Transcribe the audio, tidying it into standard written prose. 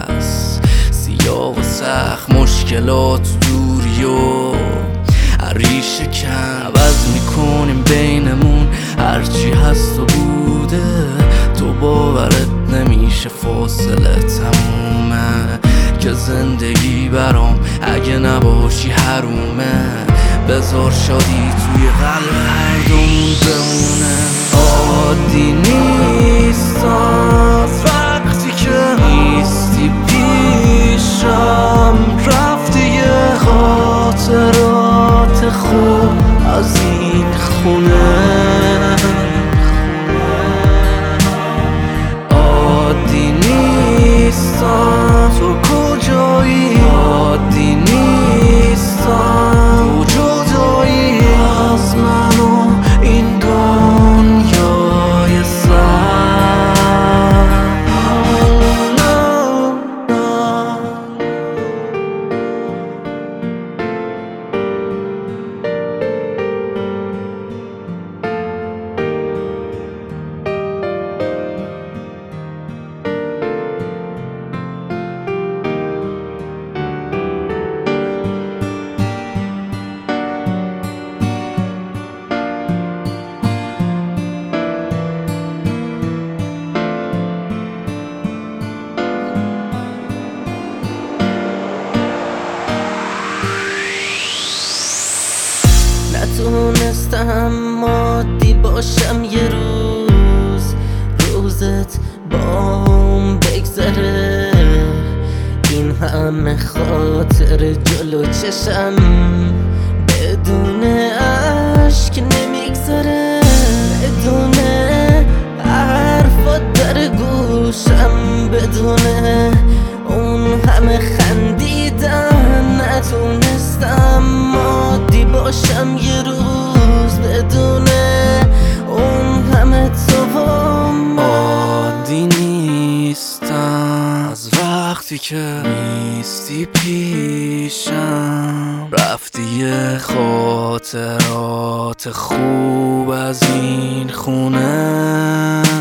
هست، سیاه و سخت، مشکلات دوری و ریشه کن عوض میکنیم بینمون هرچی هست و بوده. تو باورت نمیشه فاصله تمومه که زندگی برام اگه نباشی حرومه. بذار شادی توی قلب هر دومون بمونه. عادی نیست از وقتی که نیستی پیشم، رفتی یه خاطرات خوب از این خونه. عادی نیستم تو کجایی، عادی نیستم تو جدایی از من و این دنیای سر. نتونستم عادی باشم یه روزت بام بگذره. این همه خاطر جلو چشم بدون عشق نمیگذره. بدون حرفات در گوشم، بدون اون همه خندیدن نتونستم عادی باشم یه روز بدون اون همه تو و من. عادی نیستم از وقتی که نیستی پیشم، رفتی یه خاطرات خوب از این خونه.